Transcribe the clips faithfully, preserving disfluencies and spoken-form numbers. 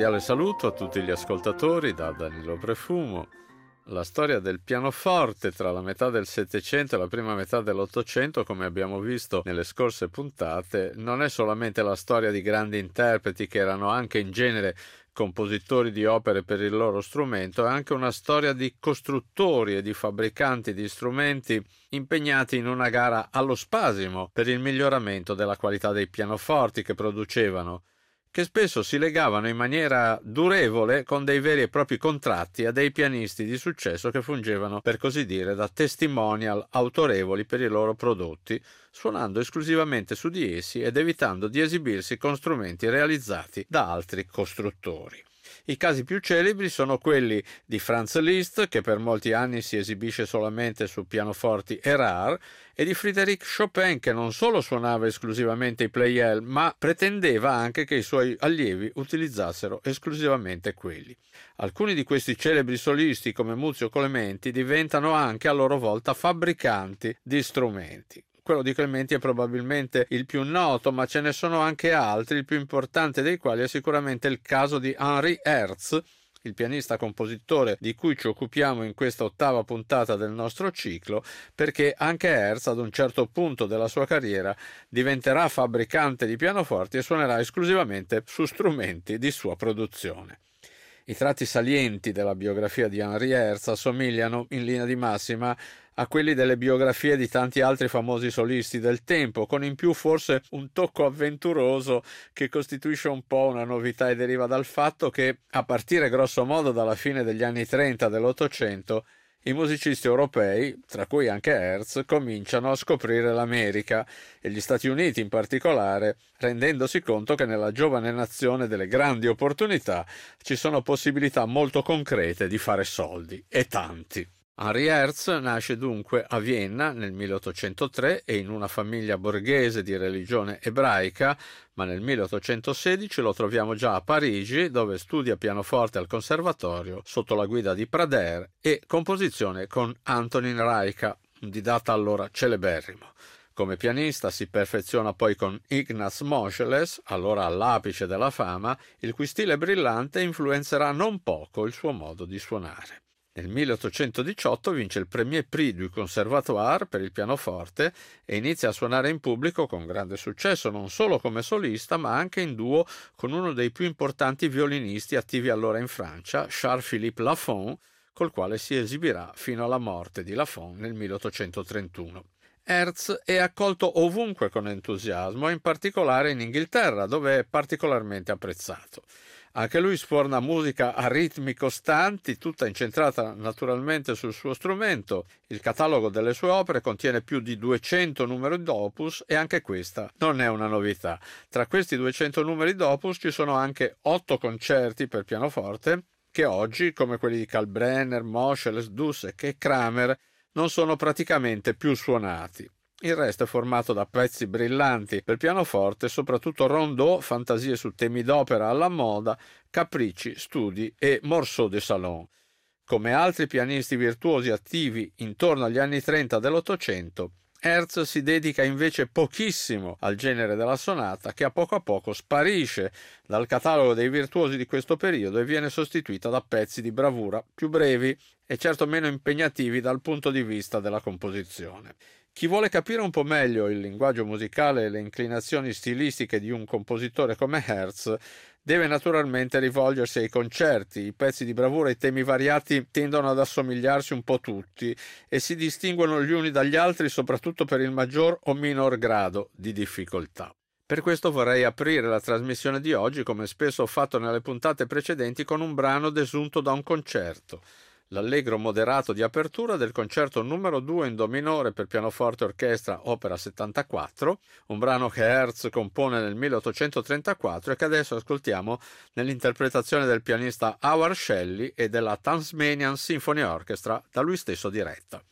cordiale saluto a tutti gli ascoltatori da Danilo Prefumo. La storia del pianoforte tra la metà del Settecento e la prima metà dell'Ottocento, come abbiamo visto nelle scorse puntate, non è solamente la storia di grandi interpreti che erano anche in genere compositori di opere per il loro strumento, è anche una storia di costruttori e di fabbricanti di strumenti impegnati in una gara allo spasimo per il miglioramento della qualità dei pianoforti che producevano, che spesso si legavano in maniera durevole con dei veri e propri contratti a dei pianisti di successo che fungevano, per così dire, da testimonial autorevoli per i loro prodotti, suonando esclusivamente su di essi ed evitando di esibirsi con strumenti realizzati da altri costruttori. I casi più celebri sono quelli di Franz Liszt, che per molti anni si esibisce solamente su pianoforti Erard, e di Frédéric Chopin, che non solo suonava esclusivamente i Pleyel, ma pretendeva anche che i suoi allievi utilizzassero esclusivamente quelli. Alcuni di questi celebri solisti, come Muzio Clementi, diventano anche a loro volta fabbricanti di strumenti. Quello di Clementi è probabilmente il più noto, ma ce ne sono anche altri, il più importante dei quali è sicuramente il caso di Henri Herz, il pianista compositore di cui ci occupiamo in questa ottava puntata del nostro ciclo, perché anche Herz ad un certo punto della sua carriera diventerà fabbricante di pianoforti e suonerà esclusivamente su strumenti di sua produzione. I tratti salienti della biografia di Henri Herz assomigliano, in linea di massima, a quelli delle biografie di tanti altri famosi solisti del tempo, con in più forse un tocco avventuroso che costituisce un po' una novità e deriva dal fatto che, a partire grosso modo dalla fine degli anni trenta dell'Ottocento, i musicisti europei, tra cui anche Herz, cominciano a scoprire l'America e gli Stati Uniti in particolare, rendendosi conto che nella giovane nazione delle grandi opportunità ci sono possibilità molto concrete di fare soldi, e tanti. Henri Herz nasce dunque a Vienna nel milleottocentotre e in una famiglia borghese di religione ebraica, ma nel milleottocentosedici lo troviamo già a Parigi, dove studia pianoforte al conservatorio sotto la guida di Prader e composizione con Antonin Reicha, un didatta allora celeberrimo. Come pianista si perfeziona poi con Ignaz Moscheles, allora all'apice della fama, il cui stile brillante influenzerà non poco il suo modo di suonare. Nel milleottocentodiciotto vince il Premier Prix du Conservatoire per il pianoforte e inizia a suonare in pubblico con grande successo, non solo come solista, ma anche in duo con uno dei più importanti violinisti attivi allora in Francia, Charles-Philippe Lafon, col quale si esibirà fino alla morte di Lafon nel milleottocentotrentuno. Herz è accolto ovunque con entusiasmo, in particolare in Inghilterra, dove è particolarmente apprezzato. Anche lui sforna musica a ritmi costanti, tutta incentrata naturalmente sul suo strumento. Il catalogo delle sue opere contiene più di duecento numeri d'opus e anche questa non è una novità. Tra questi duecento numeri d'opus ci sono anche otto concerti per pianoforte che oggi, come quelli di Kalkbrenner, Moscheles, Dussek e Kramer, non sono praticamente più suonati. Il resto è formato da pezzi brillanti per pianoforte, soprattutto rondò, fantasie su temi d'opera alla moda, capricci, studi e morceaux de salon. Come altri pianisti virtuosi attivi intorno agli anni trenta dell'Ottocento, Herz si dedica invece pochissimo al genere della sonata, che a poco a poco sparisce dal catalogo dei virtuosi di questo periodo e viene sostituita da pezzi di bravura più brevi e certo meno impegnativi dal punto di vista della composizione. Chi vuole capire un po' meglio il linguaggio musicale e le inclinazioni stilistiche di un compositore come Herz deve naturalmente rivolgersi ai concerti. I pezzi di bravura e i temi variati tendono ad assomigliarsi un po' tutti e si distinguono gli uni dagli altri soprattutto per il maggior o minor grado di difficoltà. Per questo vorrei aprire la trasmissione di oggi, come spesso ho fatto nelle puntate precedenti, con un brano desunto da un concerto. L'allegro moderato di apertura del concerto numero due in do minore per pianoforte e orchestra opera settantaquattro, un brano che Herz compone nel milleottocentotrentaquattro e che adesso ascoltiamo nell'interpretazione del pianista Howard Shelley e della Tasmanian Symphony Orchestra, da lui stesso diretta.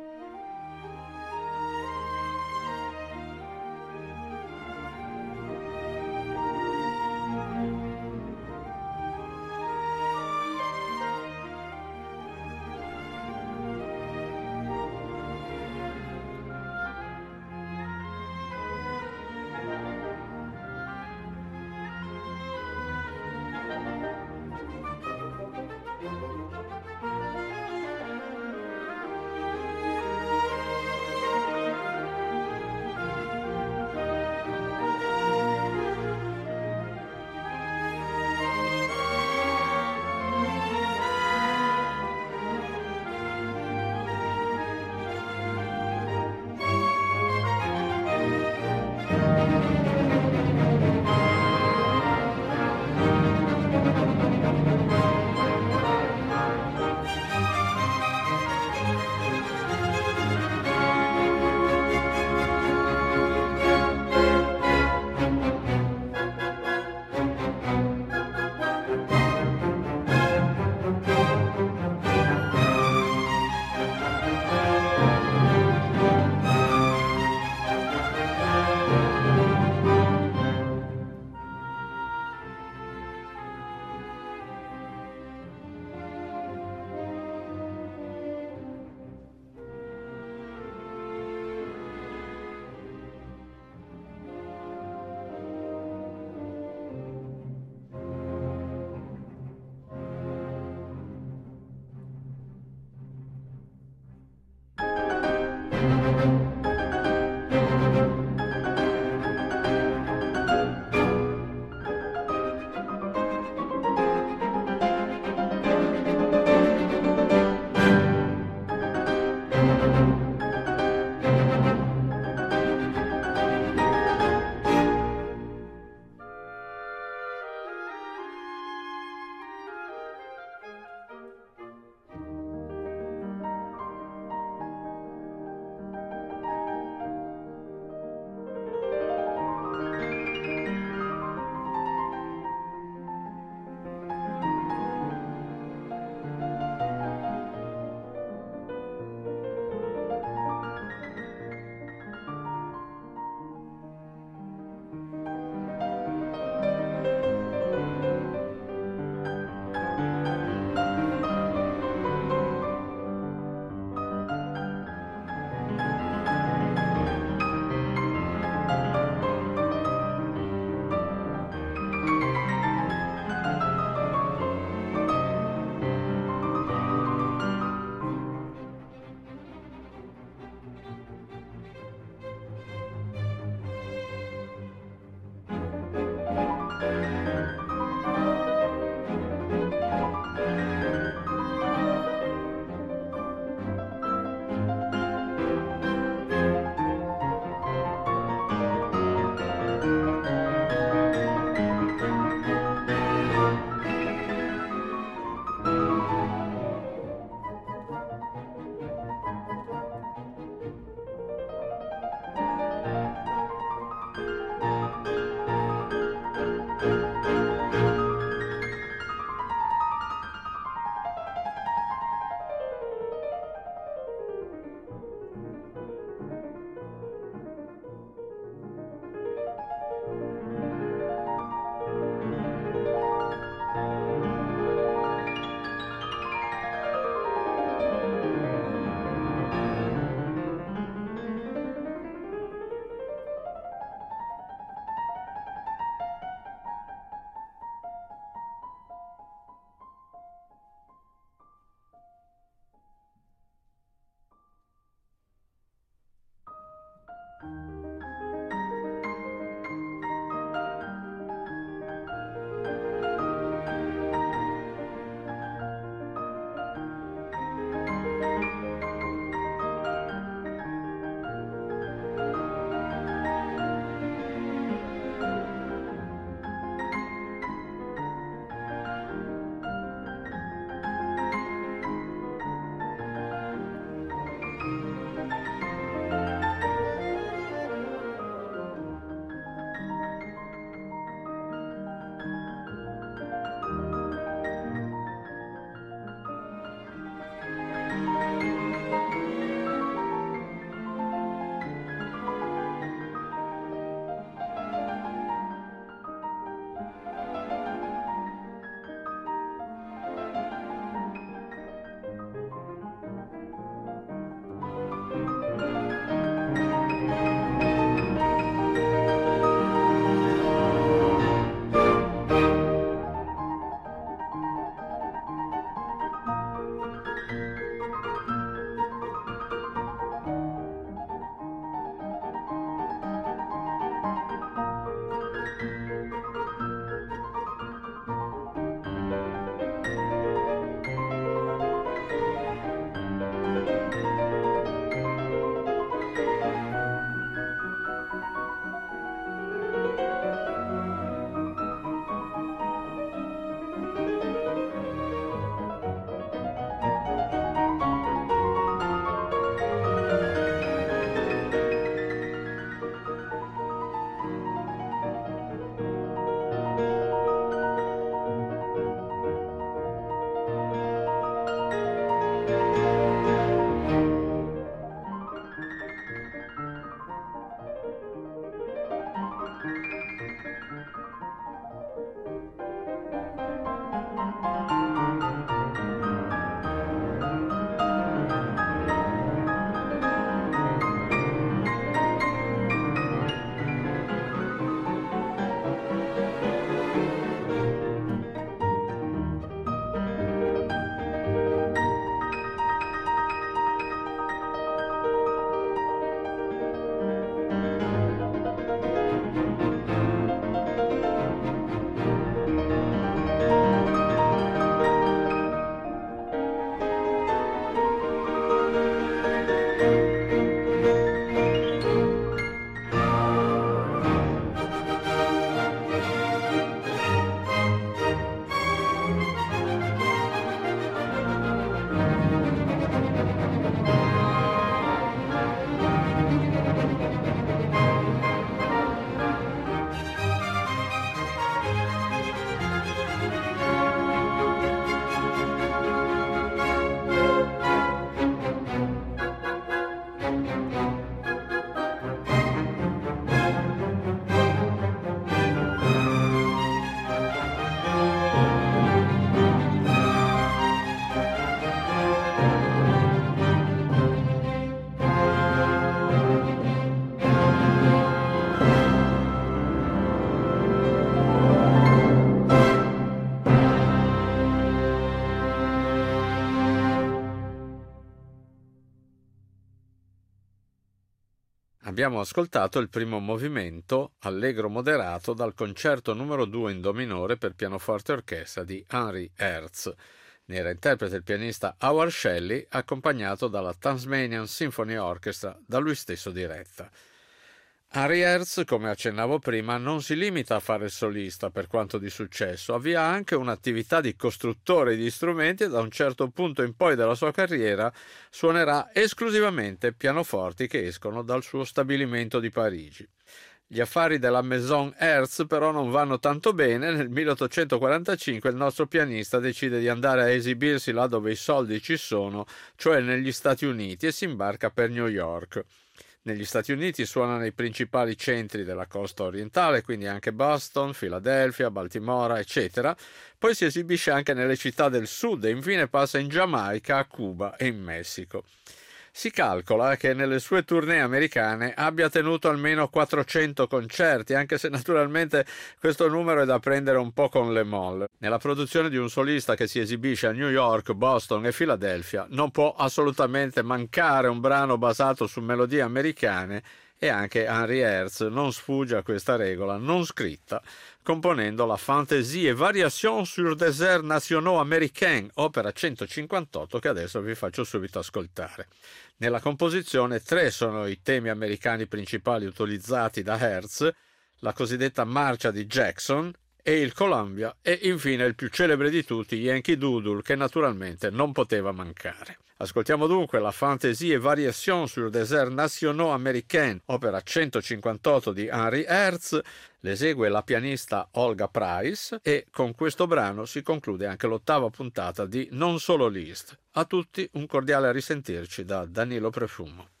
abbiamo ascoltato il primo movimento, allegro moderato, dal concerto numero due in do minore per pianoforte e orchestra di Henry Hertz. Ne era interprete il pianista Howard Shelley, accompagnato dalla Tasmanian Symphony Orchestra, da lui stesso diretta. Henry Hertz, come accennavo prima, non si limita a fare il solista per quanto di successo, avvia anche un'attività di costruttore di strumenti e da un certo punto in poi della sua carriera suonerà esclusivamente pianoforti che escono dal suo stabilimento di Parigi. Gli affari della Maison Hertz però non vanno tanto bene. Nel milleottocentoquarantacinque il nostro pianista decide di andare a esibirsi là dove i soldi ci sono, cioè negli Stati Uniti, e si imbarca per New York. Negli Stati Uniti suona nei principali centri della costa orientale, quindi anche Boston, Philadelphia, Baltimora, eccetera. Poi si esibisce anche nelle città del sud e infine passa in Giamaica, a Cuba e in Messico. Si calcola che nelle sue tournée americane abbia tenuto almeno quattrocento concerti, anche se naturalmente questo numero è da prendere un po' con le molle. Nella produzione di un solista che si esibisce a New York, Boston e Philadelphia non può assolutamente mancare un brano basato su melodie americane, e anche Henry Hertz non sfugge a questa regola non scritta, componendo la Fantaisie et Variations sur des airs nationaux américains, opera centocinquantotto, che adesso vi faccio subito ascoltare. Nella composizione tre sono i temi americani principali utilizzati da Hertz, la cosiddetta marcia di Jackson e il Columbia, e infine il più celebre di tutti, Yankee Doodle, che naturalmente non poteva mancare. Ascoltiamo dunque la Fantaisie et Variations sur des airs nationaux américains, opera centocinquantotto di Henry Hertz. L'esegue la pianista Olga Price e con questo brano si conclude anche l'ottava puntata di Non Solo Liszt. A tutti un cordiale risentirci da Danilo Profumo.